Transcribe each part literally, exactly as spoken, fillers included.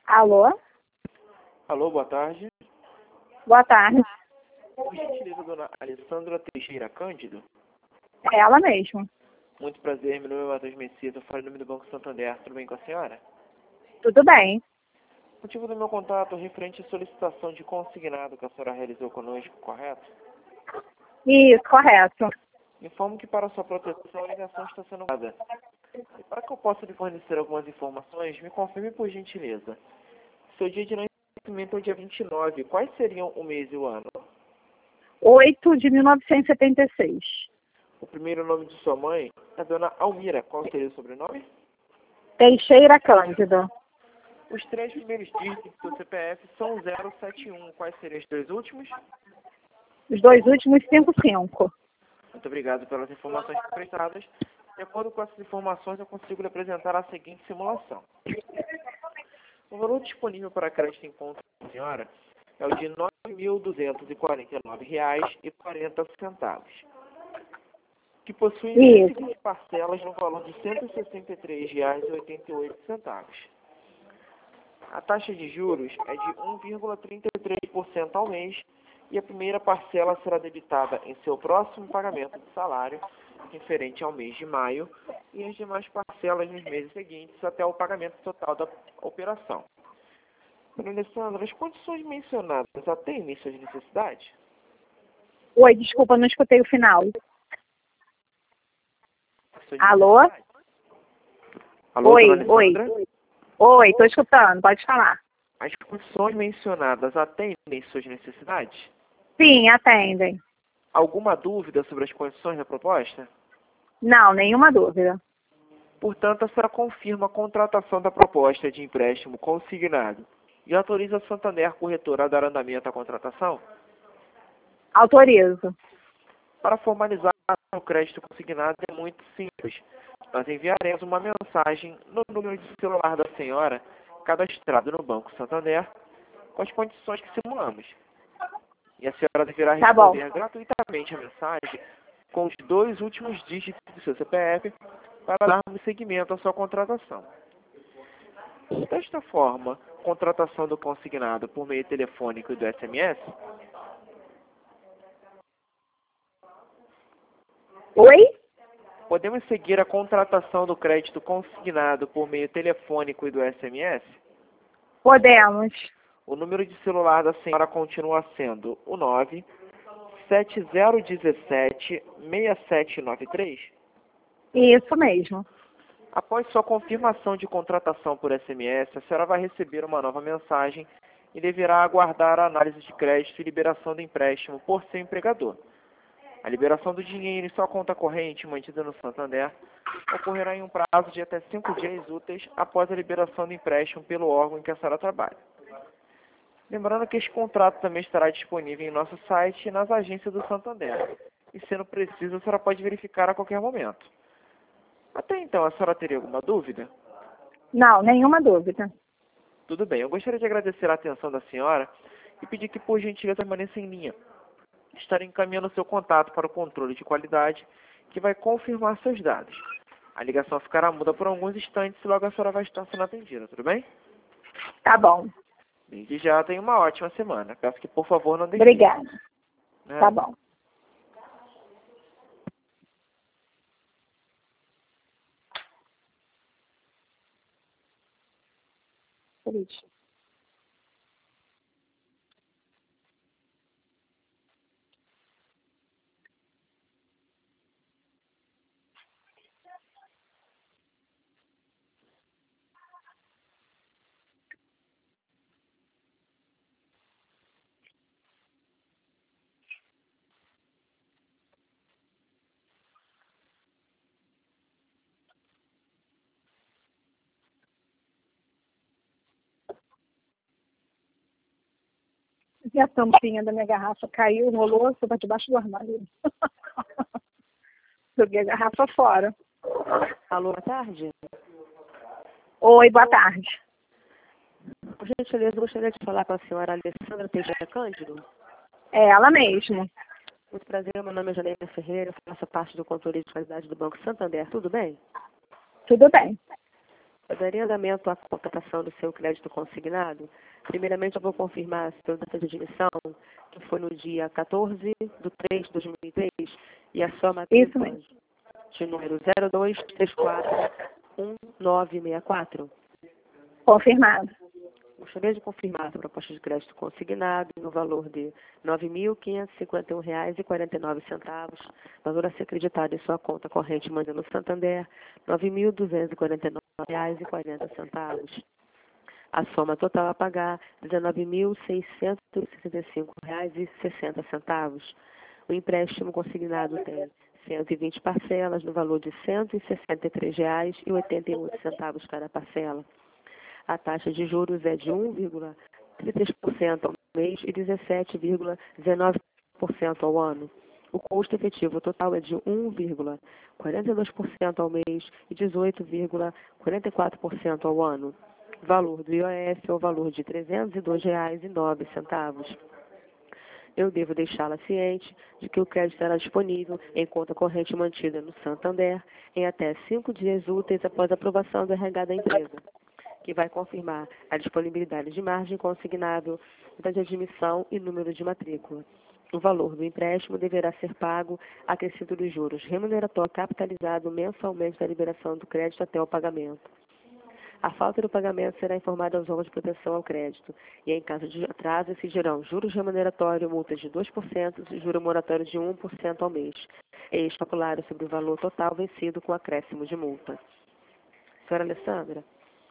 Alô? Alô, boa tarde. Boa tarde. Por gentileza, dona Alessandra Teixeira Cândido. É ela mesma. Muito prazer, meu nome é Matheus Messias, eu falo em nome do Banco Santander. Tudo bem com a senhora? Tudo bem. O motivo do meu contato é referente à solicitação de consignado que a senhora realizou conosco, correto? Isso, correto. Informo que para sua proteção a ligação está sendo gravada. E para que eu possa lhe fornecer algumas informações, me confirme por gentileza. Seu dia de nascimento é o dia vinte e nove. Quais seriam o mês e o ano? oito de mil novecentos e setenta e seis. O primeiro nome de sua mãe é dona Almira. Qual seria o sobrenome? Teixeira Cândido. Os três primeiros dígitos do seu C P F são zero sete um. Quais seriam os dois últimos? Os dois últimos, cinco cinco. Muito obrigado pelas informações prestadas. De acordo com essas informações, eu consigo lhe apresentar a seguinte simulação. O valor disponível para crédito em conta da senhora é o de nove mil duzentos e quarenta e nove reais e quarenta centavos, que possui as seguintes parcelas no valor de cento e sessenta e três reais e oitenta e oito centavos. A taxa de juros é de um vírgula trinta e três por cento ao mês e a primeira parcela será debitada em seu próximo pagamento de salário, referente ao mês de maio, e as demais parcelas nos meses seguintes até o pagamento total da operação. Dona Alessandra, as condições mencionadas atendem suas necessidades? Oi, desculpa, não escutei o final. Suas Alô? necessidades? Alô, Oi, dona oi. Alessandra? Oi, estou escutando, pode falar. As condições mencionadas atendem suas necessidades? Sim, atendem. Alguma dúvida sobre as condições da proposta? Não, nenhuma dúvida. Portanto, a senhora confirma a contratação da proposta de empréstimo consignado e autoriza a Santander Corretora a dar andamento à contratação? Autorizo. Para formalizar o crédito consignado é muito simples. Nós enviaremos uma mensagem no número de celular da senhora, cadastrado no Banco Santander, com as condições que simulamos. E a senhora deverá Tá bom. responder gratuitamente a mensagem com os dois últimos dígitos do seu C P F para darmos seguimento à sua contratação. Desta forma, contratação do consignado por meio telefônico e do S M S. Oi? Podemos seguir a contratação do crédito consignado por meio telefônico e do S M S? Podemos. O número de celular da senhora continua sendo o nove sete zero um sete seis sete nove três? Isso mesmo. Após sua confirmação de contratação por S M S, a senhora vai receber uma nova mensagem e deverá aguardar a análise de crédito e liberação do empréstimo por seu empregador. A liberação do dinheiro em sua conta corrente mantida no Santander ocorrerá em um prazo de até cinco dias úteis após a liberação do empréstimo pelo órgão em que a senhora trabalha. Lembrando que este contrato também estará disponível em nosso site e nas agências do Santander. E, sendo preciso, a senhora pode verificar a qualquer momento. Até então, a senhora teria alguma dúvida? Não, nenhuma dúvida. Tudo bem. Eu gostaria de agradecer a atenção da senhora e pedir que, por gentileza, permaneça em linha. Estarei encaminhando seu contato para o controle de qualidade, que vai confirmar seus dados. A ligação ficará muda por alguns instantes e logo a senhora vai estar sendo atendida, tudo bem? Tá bom. Desde já, tenha uma ótima semana. Peço que, por favor, não desligue. Obrigada. Né? Tá bom. Feliz. E a tampinha da minha garrafa caiu, rolou, foi para debaixo do armário. Joguei a garrafa fora. Alô, boa tarde. Oi, boa tarde. Por gentileza, eu gostaria de falar com a senhora Alessandra Teixeira Cândido. É ela mesmo. Muito prazer, meu nome é Janeiro Ferreira, eu faço parte do controle de qualidade do Banco Santander. Tudo bem? Tudo bem. Eu darei andamento à contratação do seu crédito consignado. Primeiramente, eu vou confirmar a sua data de admissão, que foi no dia quatorze de três de dois mil e três, e a sua Isso matrícula mesmo. de número zero dois três quatro um nove seis quatro. Confirmado. Gostaria de confirmar a proposta de crédito consignado no valor de nove mil quinhentos e cinquenta e um reais e quarenta e nove centavos, valor a ser acreditado em sua conta corrente Mandando Santander, nove mil duzentos e quarenta e nove reais e quarenta centavos. A soma total a pagar, dezenove mil seiscentos e sessenta e cinco reais e sessenta centavos. O empréstimo consignado tem cento e vinte parcelas no valor de cento e sessenta e três reais e oitenta e oito centavos cada parcela. A taxa de juros é de um vírgula trinta e três por cento ao mês e dezessete vírgula dezenove por cento ao ano. O custo efetivo total é de um vírgula quarenta e dois por cento ao mês e dezoito vírgula quarenta e quatro por cento ao ano. Valor do I O F é o valor de trezentos e dois reais e nove centavos. Eu devo deixá-la ciente de que o crédito estará disponível em conta corrente mantida no Santander em até cinco dias úteis após a aprovação do R H da empresa, que vai confirmar a disponibilidade de margem consignável, data de admissão e número de matrícula. O valor do empréstimo deverá ser pago acrescido dos juros remuneratório capitalizado mensalmente da liberação do crédito até o pagamento. A falta do pagamento será informada aos órgãos de proteção ao crédito e, em caso de atraso, incidirão juros remuneratório, multas de dois por cento e juro moratório de um por cento ao mês, e especulado sobre o valor total vencido com acréscimo de multa. Senhora Alessandra?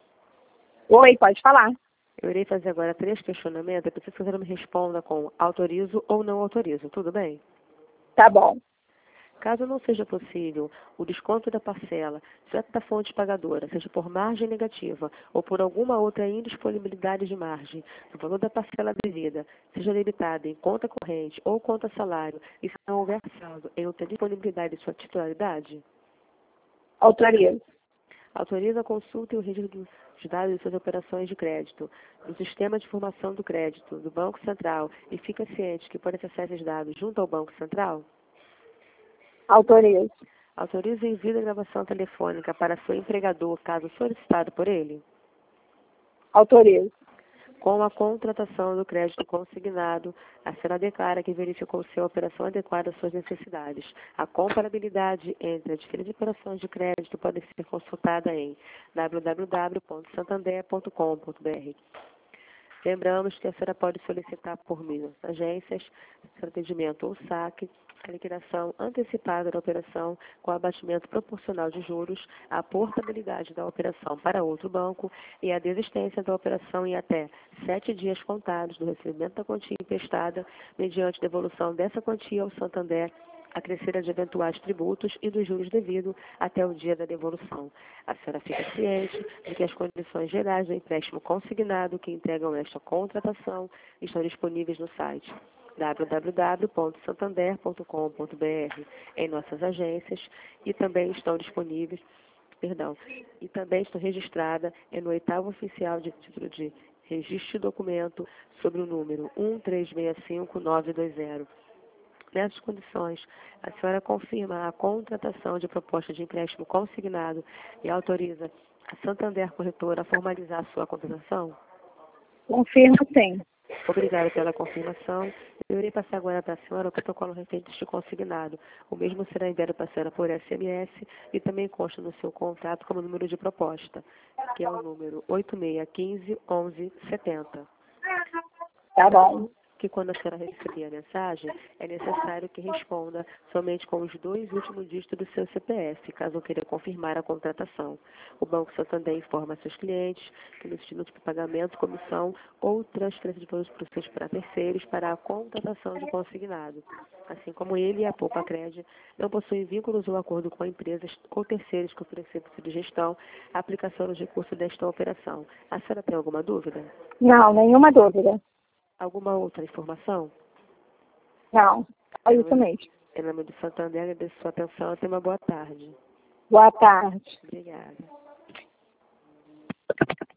Oi, pode falar. Eu irei fazer agora três questionamentos. Eu preciso que você me responda com autorizo ou não autorizo. Tudo bem? Tá bom. Caso não seja possível o desconto da parcela, exceto da fonte pagadora, seja por margem negativa ou por alguma outra indisponibilidade de margem, o valor da parcela devida seja debitada em conta corrente ou conta salário e se não houver saldo em outra disponibilidade de sua titularidade, Autorizo. autoriza a consulta e o registro dos dados de suas operações de crédito no sistema de informação do crédito do Banco Central e fica ciente que pode acessar esses dados junto ao Banco Central? Autorizo. Autoriza o envio da gravação telefônica para seu empregador, caso solicitado por ele? Autorizo. Com a contratação do crédito consignado, a senhora declara que verificou se a operação adequada às suas necessidades. A comparabilidade entre as diferentes operações de crédito pode ser consultada em w w w ponto santander ponto com ponto b r. Lembramos que a senhora pode solicitar por meio das agências, atendimento ou saque, a liquidação antecipada da operação com abatimento proporcional de juros, a portabilidade da operação para outro banco e a desistência da operação em até sete dias contados do recebimento da quantia emprestada, mediante devolução dessa quantia ao Santander, acrescida de eventuais tributos e dos juros devidos até o dia da devolução. A senhora fica ciente de que as condições gerais do empréstimo consignado que entregam esta contratação estão disponíveis no site w w w ponto santander ponto com ponto b r em nossas agências e também estão disponíveis, perdão, e também estão registradas no oitavo oficial de título de registro de documento sobre o número um três seis cinco nove dois zero. Nessas condições, a senhora confirma a contratação de proposta de empréstimo consignado e autoriza a Santander Corretora a formalizar a sua contratação? Confirmo sim. Obrigada pela confirmação. Eu irei passar agora para a senhora o protocolo referente a este consignado. O mesmo será enviado para a senhora por S M S e também consta no seu contrato como número de proposta, que é o número oito seis um cinco, onze setenta. Tá bom. Que quando a senhora receber a mensagem, é necessário que responda somente com os dois últimos dígitos do seu C P F, caso queira confirmar a contratação. O Banco Santander informa seus clientes que no instituto de pagamento, comissão ou transferência de valores processos para terceiros para a contratação de consignado. Assim como ele e a Poupa Crédito não possuem vínculos ou acordo com empresas ou terceiros que oferecem serviço de gestão, a aplicação dos recursos desta operação. A senhora tem alguma dúvida? Não, nenhuma dúvida. Alguma outra informação? Não, é isso mesmo. Em nome do Santander, agradeço a sua atenção e tenha uma boa tarde. Boa tarde. Obrigada.